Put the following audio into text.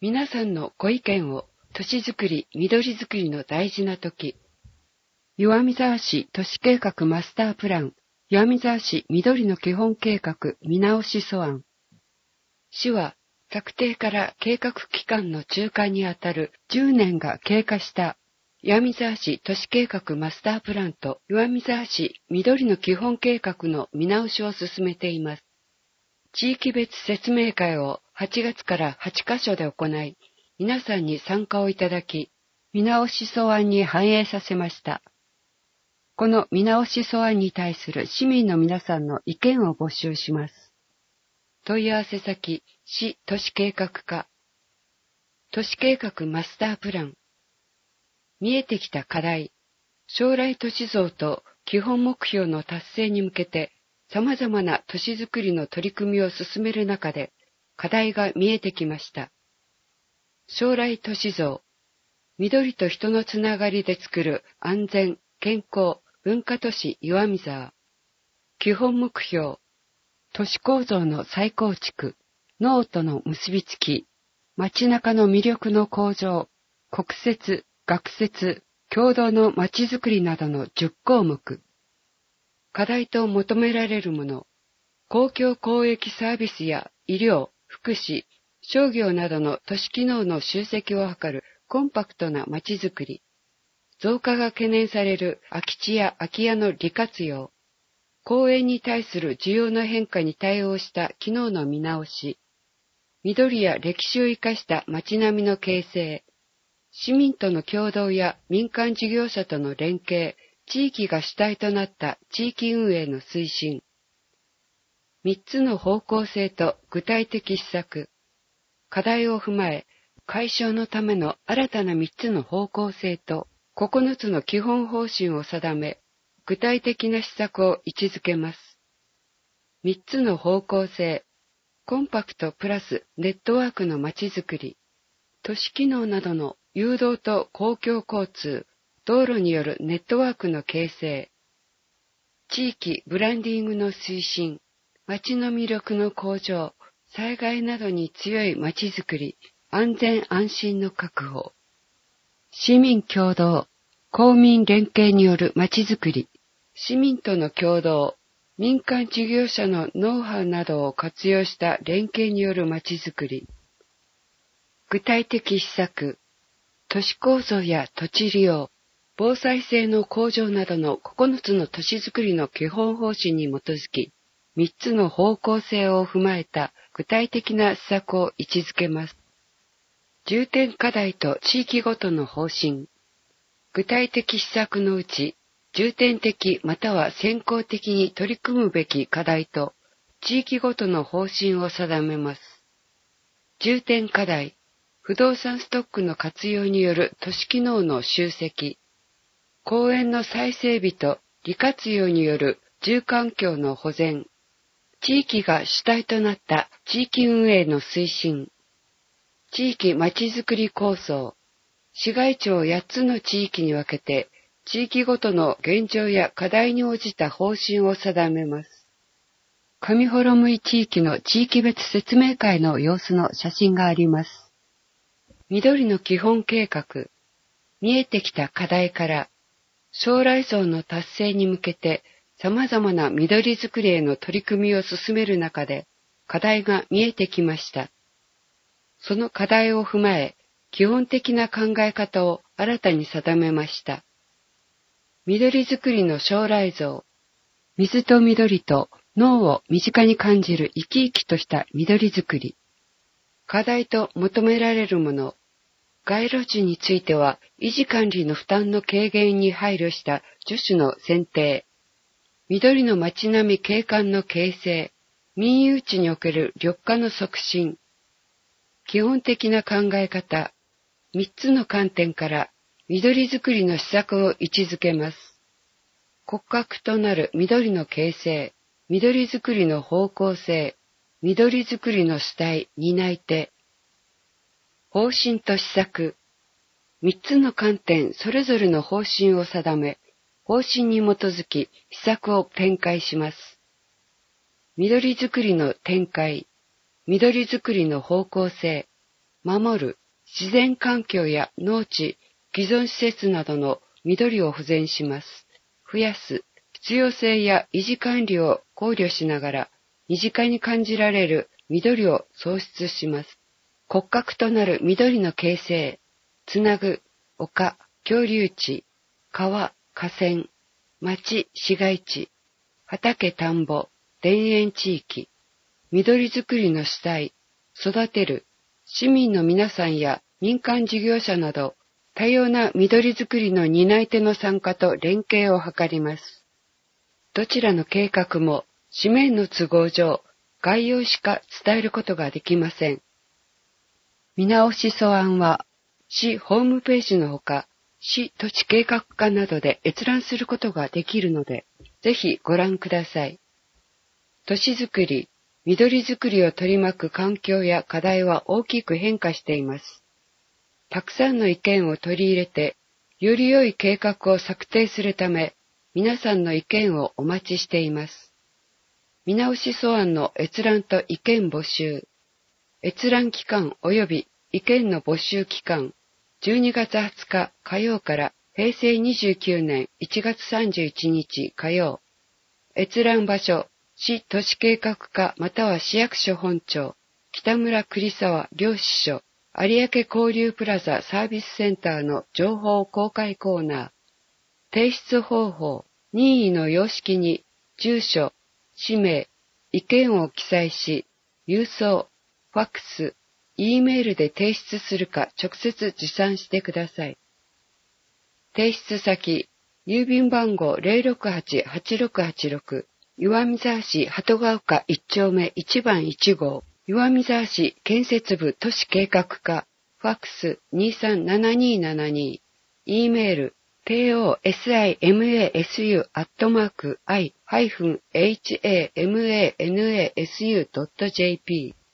皆さんのご意見を都市づくり、緑づくりの大事な時。岩見沢市都市計画マスタープラン、岩見沢市緑の基本計画見直し素案。市は策定から計画期間の中間にあたる10年が経過した岩見沢市都市計画マスタープランと岩見沢市緑の基本計画の見直しを進めています。地域別説明会を8月から8カ所で行い、皆さんに参加をいただき、見直し素案に反映させました。この見直し素案に対する市民の皆さんの意見を募集します。問い合わせ先、市都市計画課、都市計画マスタープラン、見えてきた課題、将来都市像と基本目標の達成に向けて、様々な都市づくりの取り組みを進める中で、課題が見えてきました。将来都市像、緑と人のつながりで作る安全、健康、文化都市岩見沢。基本目標、都市構造の再構築、農との結びつき、街中の魅力の向上、国設、学設、共同の街づくりなどの10項目。課題と求められるもの、公共公益サービスや医療、福祉、商業などの都市機能の集積を図るコンパクトな街づくり、増加が懸念される空き地や空き家の利活用、公園に対する需要の変化に対応した機能の見直し、緑や歴史を生かした街並みの形成、市民との共同や民間事業者との連携、地域が主体となった地域運営の推進。3つの方向性と具体的施策。課題を踏まえ、解消のための新たな3つの方向性と9つの基本方針を定め、具体的な施策を位置づけます。3つの方向性。コンパクトプラスネットワークの街づくり。都市機能などの誘導と公共交通。道路によるネットワークの形成、地域ブランディングの推進、街の魅力の向上、災害などに強い街づくり、安全安心の確保、市民共同、公民連携による街づくり、市民との共同、民間事業者のノウハウなどを活用した連携による街づくり、具体的施策、都市構造や土地利用、防災性の向上などの9つの都市づくりの基本方針に基づき、3つの方向性を踏まえた具体的な施策を位置づけます。重点課題と地域ごとの方針。具体的施策のうち、重点的または先行的に取り組むべき課題と地域ごとの方針を定めます。重点課題、不動産ストックの活用による都市機能の集積。公園の再整備と利活用による住環境の保全、地域が主体となった地域運営の推進、地域まちづくり構想、市街地を8つの地域に分けて、地域ごとの現状や課題に応じた方針を定めます。上幌向地域の地域別説明会の様子の写真があります。緑の基本計画、見えてきた課題から、将来像の達成に向けて様々な緑づくりへの取り組みを進める中で課題が見えてきました。その課題を踏まえ、基本的な考え方を新たに定めました。緑づくりの将来像、水と緑と農を身近に感じる生き生きとした緑づくり。課題と求められるもの。街路樹については、維持管理の負担の軽減に配慮した樹種の選定、緑の街並み景観の形成、民有地における緑化の促進、基本的な考え方、3つの観点から緑づくりの施策を位置づけます。骨格となる緑の形成、緑づくりの方向性、緑づくりの主体、担い手、方針と施策。3つの観点それぞれの方針を定め、方針に基づき施策を展開します。緑づくりの展開、緑づくりの方向性、 守る、自然環境や農地、既存施設などの緑を保全します。増やす、必要性や維持管理を考慮しながら、身近に感じられる緑を創出します。骨格となる緑の形成、つなぐ、丘、居留地、川、河川、町、市街地、畑、田んぼ、田園地域、緑づくりの主体、育てる、市民の皆さんや民間事業者など、多様な緑づくりの担い手の参加と連携を図ります。どちらの計画も紙面の都合上、概要しか伝えることができません。見直し素案は、市ホームページのほか、市土地計画課などで閲覧することができるので、ぜひご覧ください。都市づくり、緑づくりを取り巻く環境や課題は大きく変化しています。たくさんの意見を取り入れて、より良い計画を策定するため、皆さんの意見をお待ちしています。見直し素案の閲覧と意見募集。閲覧期間及び意見の募集期間、12月20日火曜から平成29年1月31日火曜。閲覧場所、市都市計画課または市役所本庁、北村栗沢両支所、有明交流プラザサービスセンターの情報公開コーナー。提出方法、任意の様式に住所、氏名、意見を記載し、郵送、ファックス、Eメールで提出するか直接持参してください。提出先、郵便番号 068-8686、岩見沢市鳩ヶ丘1丁目1番1号、岩見沢市建設部都市計画課、ファックス 237272、Eメール、tosimasu@i-hamanasu.jp